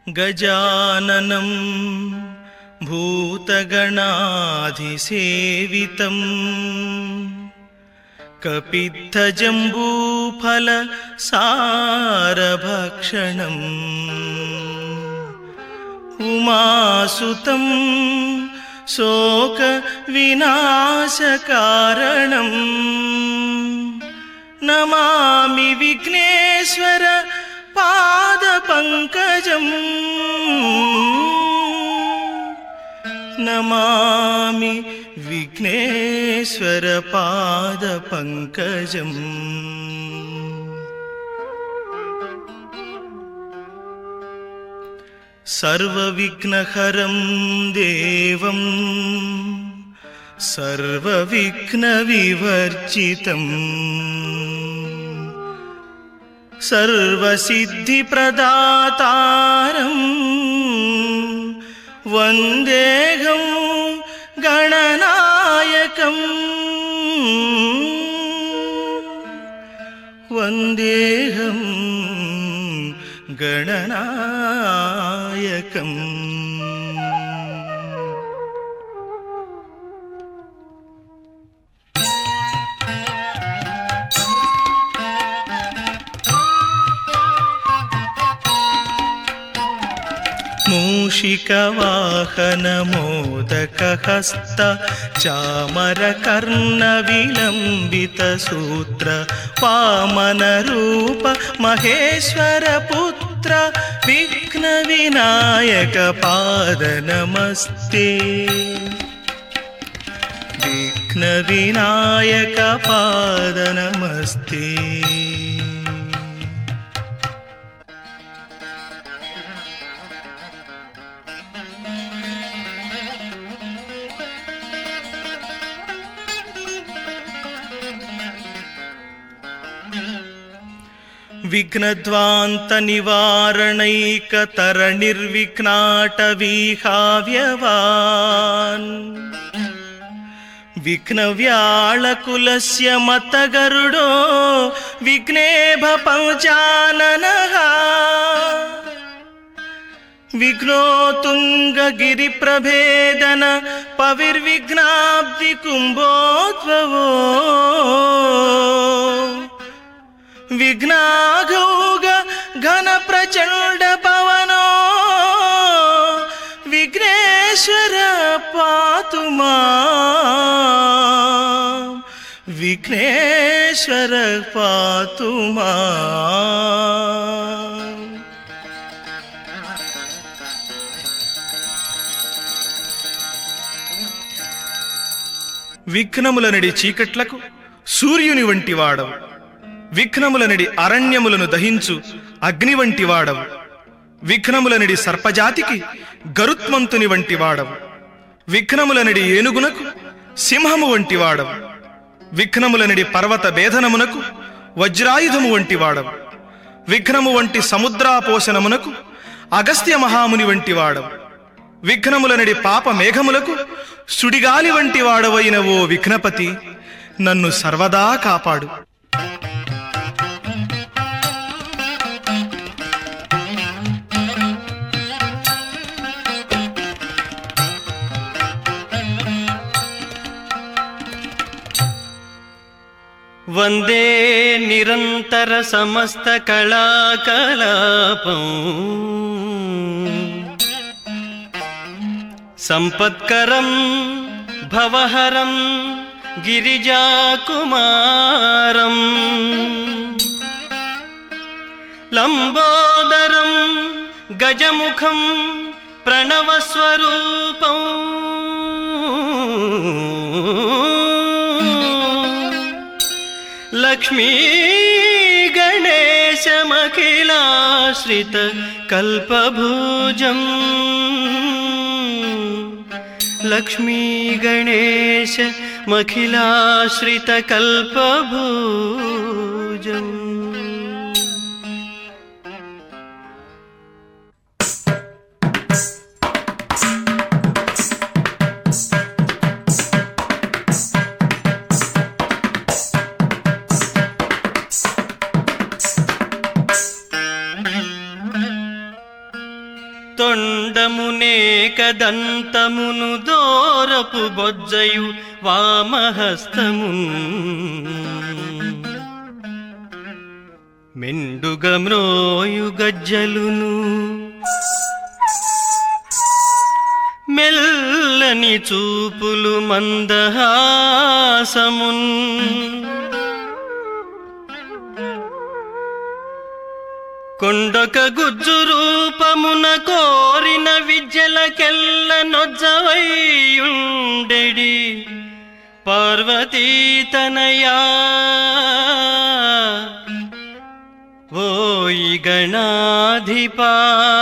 గజాననం భూతగణాధిసేవితం కపిత్తజంబూఫల సారభక్షణం ఉమాసుతం శోక వినాశకారణం నమామి విఘ్నేశ్వర పాద పంకజం నమామి విఘ్నేశ్వర పాద పంకజం. సర్వవిఘ్నహరం దేవం సర్వవిఘ్నవివర్జితం సర్వసిద్ధిప్రదాతారం వందేహం గణనాయకం వందేహం గణనాయకం. మూషికవాహన మోదకహస్త చామరకర్ణ విలంబిత సూత్ర వామన రూప మహేశ్వర పుత్ర విఘ్న వినాయక పాద నమస్తే విఘ్న వినాయక పాద నమస్తే. విఘ్నధ్వాంత నివారణైకతర నిర్విఘ్నాటవీహావ్యవాన్ విఘ్నవ్యాళకులస్య మతగరుడో విఘ్నేభ పంచాననః విఘ్నోతుంగగిరిప్రభేదన పవిర్విఘ్నాబ్ది కుంభోద్భవో విఘ్నాఘౌఘ ఘన ప్రచండ పవనో విఘ్నేశ్వర పాతు మాం విఘ్నేశ్వర పాతు మాం. విఘ్నములనడి చీకట్లకు సూర్యుని వంటి వాడవు, విఘ్నములనడి అరణ్యములను దహించు అగ్ని వంటి వాడవు, విఘ్నములనడి సర్పజాతికి గరుత్మంతుని వంటి వాడవు, విఘ్నములనడి ఏనుగునకు సింహము వంటి వాడవు, విఘ్నములనడి పర్వత భేదనమునకు వజ్రాయుధము వంటి వాడవు, విఘ్నము వంటి సముద్రాపోషణమునకు అగస్త్య మహాముని వంటి వాడవు, విఘ్నములనడి పాప మేఘములకు సుడిగాలి వంటి వాడవైన ఓ విఘ్నపతి నన్ను సర్వదా కాపాడు. వందే నిరంతర సమస్త కళాకలాపం సంపత్కరం భవహరం గిరిజాకుమారం లంబోదరం గజముఖం ప్రణవస్వరూపం లక్ష్మీ గణేశమఖిలాశ్రిత కల్పభుజం లక్ష్మీ గణేశ మఖిలాశ్రిత కల్పభుజం. ఏకదంతమును దోరపు బొజ్జయు వామహస్తమున్ మెండుగా మ్రోయు గజ్జలును మెల్లని చూపులు మందహాసమున్ కొండక గుజ్జు రూపమున కోరిన విద్యలకెల్ల నొజ్జవైయుండెడి పార్వతీతనయా ఓయి గణాధిపా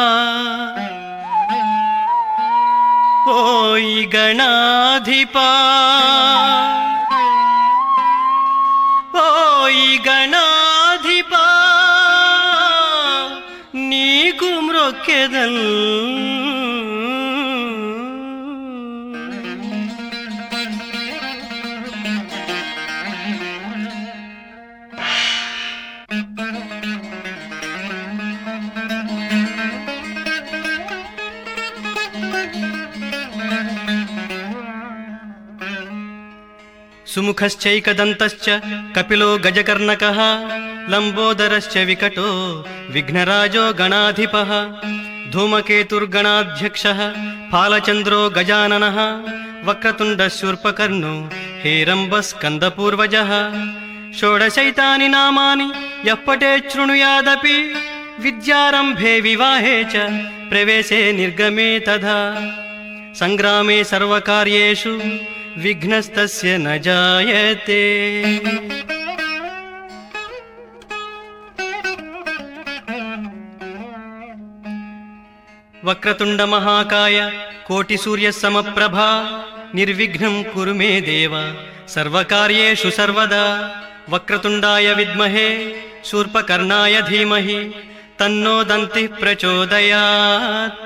ఓయి గణాధిపా ఓయి గణాధిపా నీకు మ్రొక్కెదల్ సుముఖశ్చైకదంతశ్చ కపిలో గజకర్ణకః లంబోదరశ్చ వికటో విఘ్నరాజో గణాధిపః ధూమకేతుర్గణాధ్యక్షः ఫాలచంద్రో గజాననः వక్రతుండశూర్పకర్ణో హేరంబస్కందపూర్వజः షోడశైతాని నామాని యః పఠేత్ శృణుయాదపి విద్యారంభే వివాహే చ ప్రవేశే నిర్గమే తథా సంగ్రామే సర్వకార్యేషు విఘ్నస్తస్య న జాయతే. వక్రతుండ మహాకాయ కోటి సూర్య సమప్రభా నిర్విఘ్నం కురు మే దేవ సర్వకార్యేషు సర్వదా. వక్రతుండాయ విద్మహే శూర్పకర్ణాయ ధీమహి తన్నో దంతిః ప్రచోదయాత్.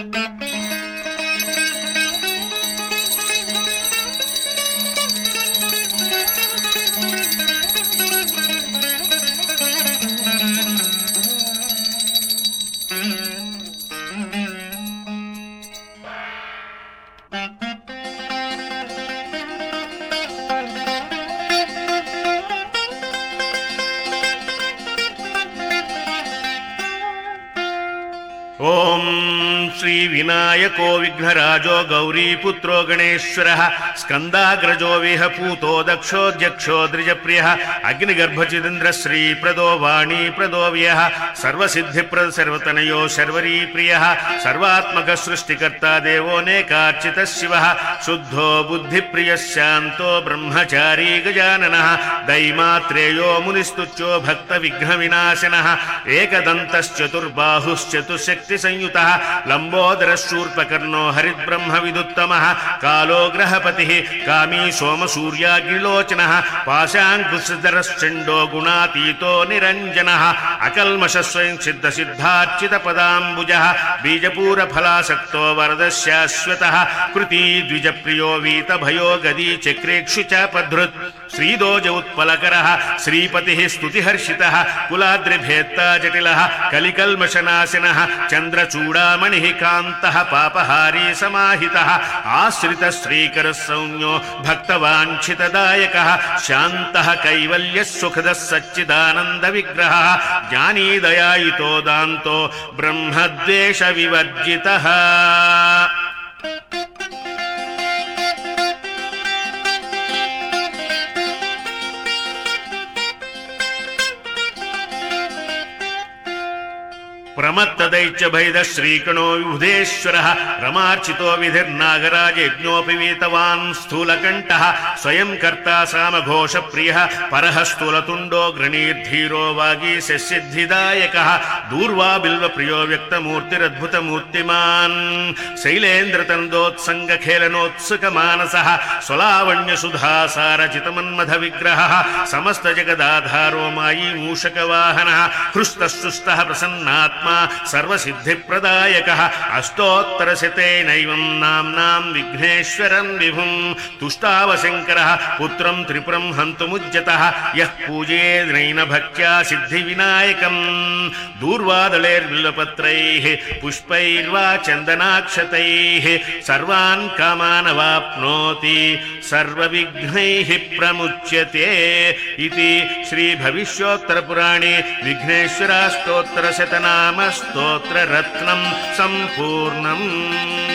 ఓం శ్రీ వినాయకో విఘ్నరాజో గౌరీపుత్రో గణేశ్వరః స్కందాగ్రజో విహపూతో దక్షోధ్యక్షో ద్విజప్రియః అగ్నిగర్భచిదింద్ర శ్రీప్రదో వాణీప్రదో వ్యః సర్వసిద్ధిప్రద సర్వతనయో శర్వరీప్రియః సర్వాత్మక సృష్టికర్తా దేవోనేకార్చితః శివః శుద్ధో బుద్ధిప్రియః శాంతో బ్రహ్మచారీ గజాననః దైమాత్రేయో మునిస్తుత్యో భక్త విఘ్నవినాశనః ఏకదంతశ్చతుర్బాహుశ్చతుశ్శక్తి సంయుతః లంబోదరశూర్పకర్ణో హరిద్బ్రహ్మ విదుత్తమః కాలో గ్రహపతిః కామీ సోమసూర్యాగ్నిలోచనః పాశాంకుశధరశ్చండో గుణాతీతో నిరంజనః అకల్మష స్వయం సిద్ధ సిద్ధార్చిత పదాంబుజః బీజపూరఫలాసక్తో వరద శాశ్వతః కృతీ ద్విజప్రియో వీతభయో గదీ చక్రేక్షు చాపధృత్ శ్రీదోజ ఉత్పలకరః శ్రీపతిః స్తుతిహర్షితః కులాద్రిభేత్తా జటిలః కలికల్మషనాశనః చంద్రచూడామణిః కాంతః పాపహారీ సమాహితః ఆశ్రిత శ్రీకర సౌమ్యో భక్తవాంఛితదాయకః శాంతః కైవల్య సుఖదః సచ్చిదానంద విగ్రహः జ్ఞానీ దయాయుతో దాంతో బ్రహ్మద్వేష వివర్జితః. ప్రమత్తదైత్య భైద శ్రీకణో విబుధేశ్వరః రమార్చితో విధిర్నాగరాజ యజ్ఞోపి వీతవాన్ స్థూలకంఠః స్వయం కర్తా సామఘోష ప్రియః పరః స్థూలతుండో గ్రణీర్ధీరో వాగీశసిద్ధిదాయకః దూర్వా బిల్వ ప్రియో వ్యక్తమూర్తిరద్భుతమూర్తిమాన్ శైలేంద్రతందోత్సంగఖేళనోత్సుక మానసః స్వలావణ్య సుధాసారచితమన్మథ విగ్రహः సమస్త జగదాధారో మాయీ మూషకవాహనः హృష్టశుష్టః ప్రసన్నాత్మా सर्वसिद्धिप्रदायकः अष्टोत्तरशतेनैवं नाम्नां विघ्नेश्वरं विभुं तुष्टावशङ्करः पुत्रं त्रिपुरं हन्तुमुज्यतः यः पूजयेद्नैन भक्त्या सिद्धिविनायकं दूर्वादलैर्बिल्वपत्रैः पुष्पैर्वा चन्दनाक्षतैः सर्वान् कामानवाप्नोति सर्वविघ्नैः प्रमुच्यते इति श्रीभविष्योत्तरपुराणे विघ्नेश्वराष्टोत्तरशतनाम स्तोत्ररत्नं सम्पूर्णम्।